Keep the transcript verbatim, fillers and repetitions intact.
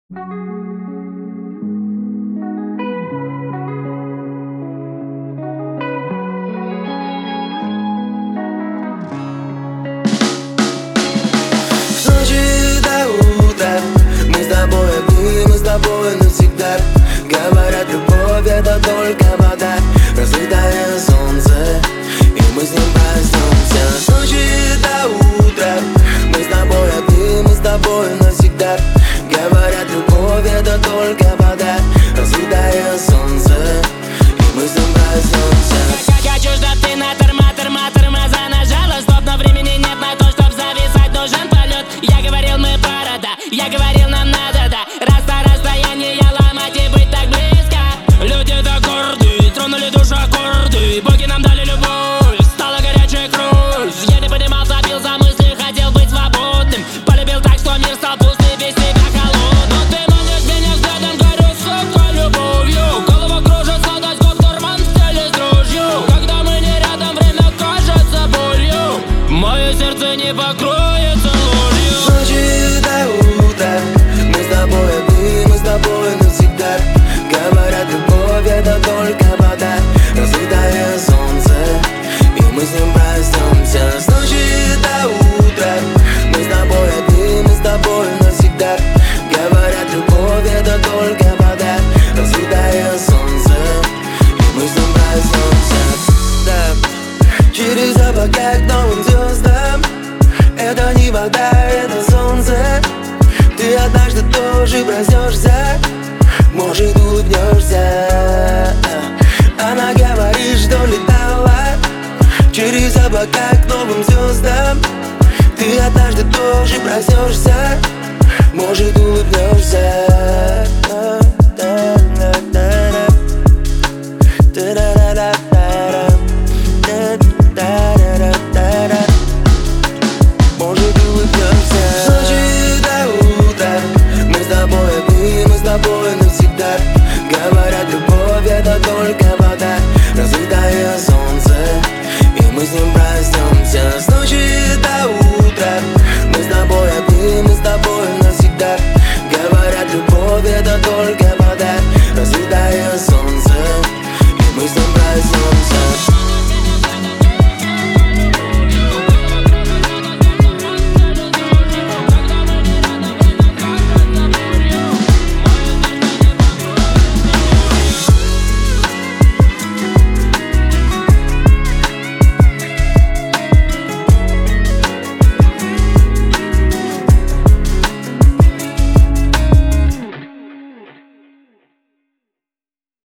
С ночи до утра мы с тобой одни, мы с тобой навсегда. Говорят, любовь это только вода, разлитое солнце, и мы с ним проснемся. С ночи до утра мы с тобой одни, мы с тобой навсегда. Говорят, любовь это только вода, разлитое солнце, и мы с ним проснемся. Я хочу, чтоб ты на торма, торма, тормоза нажала. Стоп, но времени нет на то, чтоб зависать, нужен полет. Я говорил, мы пара, да, я говорил, нам надо, да. Раз на расстояние ломать и быть так близко. Люди так горды, тронули душу аккорды. Боги нам дали любовь, стала горячая кровь. Я не понимал, забил за мысли, хотел быть свободным. Полюбил так, что мир стал пустым, весь себя холодным. Но ты манишь меня взглядом, горю сокой любовью. Голова кружится, дать год карман в теле с дрожью. Когда мы не рядом, время кажется болью. Мое сердце не покроется ложью. С ночи до утра мы с тобой одни, мы с тобой навсегда. Говорят, любовь это только вода, разлитое солнце, и мы с ним проснемся. С ночи до утра мы с тобой одни, мы с тобой навсегда. Говорят, любовь это только вода, разлитое солнце, и мы с ним проснемся. Да. Через облака к новым звездам. Это не вода, это солнце. Ты однажды тоже проснешься, может, улыбнешься. Она говорит, что летала через облака к новым звездам. Ты однажды тоже проснешься, может, улыбнешься. Может, улыбнешься. С ночи до утра мы с тобой одни, мы с тобой навсегда. Говорят, любовь это только вода, разлитое солнце, и мы с ним проснемся. С ночи до утра мы с тобой одни, мы с тобой навсегда. Говорят, любовь это только вода, разлитое солнце, и мы с ним проснемся.